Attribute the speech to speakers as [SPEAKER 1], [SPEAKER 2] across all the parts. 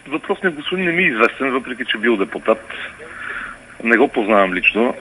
[SPEAKER 1] Въпросният господин не ми е известен, въпреки че бил депутат. Не го познавам лично,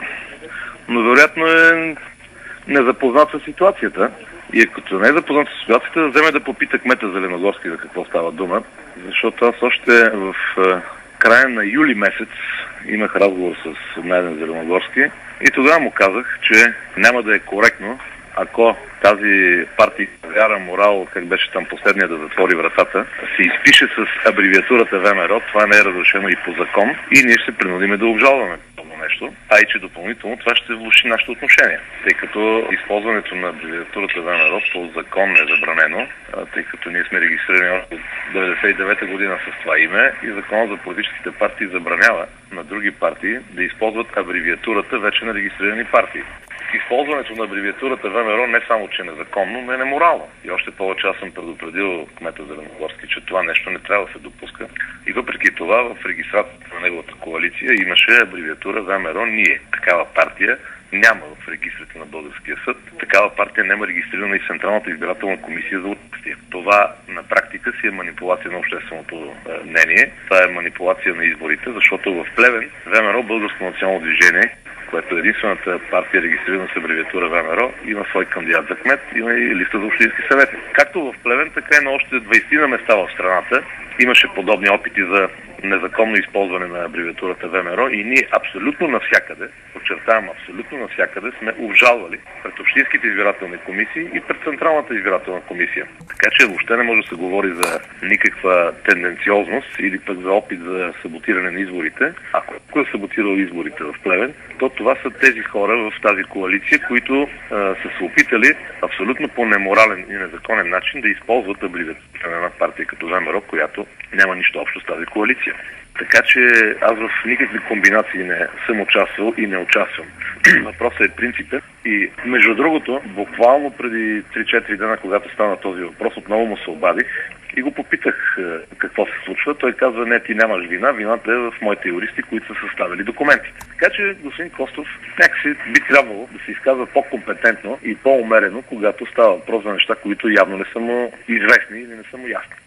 [SPEAKER 1] но вероятно е незапознат с ситуацията. И като не е запознат с ситуацията, да вземе да попита кмета Зеленогорски за какво става дума, защото аз още в края на юли месец имах разговор с Найден Зеленогорски и тогава му казах, че няма да е коректно, ако тази партия вяра, морал, как беше там последния да затвори вратата, се изпише с абревиатурата ВМРО, това не е разрешено и по закон и ние ще се принудиме да обжалваме това нещо, а и че допълнително това ще влоши нашите отношения, тъй като използването на абревиатурата ВМРО по закон е забранено, тъй като ние сме регистрирани от 1999 година с това име и законът за политическите партии забранява на други партии да използват абревиатурата вече на регистрирани партии. Използването на абревиатурата ВМРО не само, че е незаконно, но е неморално. И още повече аз съм предупредил кмета Зеленогорски, че това нещо не трябва да се допуска. И въпреки това в регистрацията на неговата коалиция имаше абревиатура ВМРО ние. Такава партия няма в регистрите на българския съд. Такава партия няма регистрирана и Централната избирателна комисия за участие. Това на практика си е манипулация на общественото мнение. Това е манипулация на изборите, защото в Плевен ВМРО, Българско национално движение, което е единствената партия, регистрирана с абревиатура ВМРО, има свой кандидат за кмет, има и листа за общински съветник. Както в Плевен, така и на още 20 на места в страната имаше подобни опити за незаконно използване на абревиатурата ВМРО и ние абсолютно навсякъде, подчертавам абсолютно навсякъде, сме обжалвали пред общинските избирателни комисии и пред Централната избирателна комисия. Така че въобще не може да се говори за никаква тенденциозност или пък за опит за саботиране на изборите. Ако е саботирал изборите в Плевен, то това са тези хора в тази коалиция, които са се опитали абсолютно по неморален и незаконен начин да използват абревиатурата на една партия като ВМРО, която няма нищо общо с тази коалиция. Така че аз в никакви комбинации не съм участвал и не участвам. Въпросът е принципен. И между другото, буквално преди 3-4 дена, когато стана този въпрос, отново му се обадих и го попитах какво се случва. Той казва, не, ти нямаш вина, вината е в моите юристи, които са съставили документите. Така че господин Костов някакси би трябвало да се изказва по-компетентно и по-умерено, когато става въпрос за неща, които явно не са му известни или не са му ясни.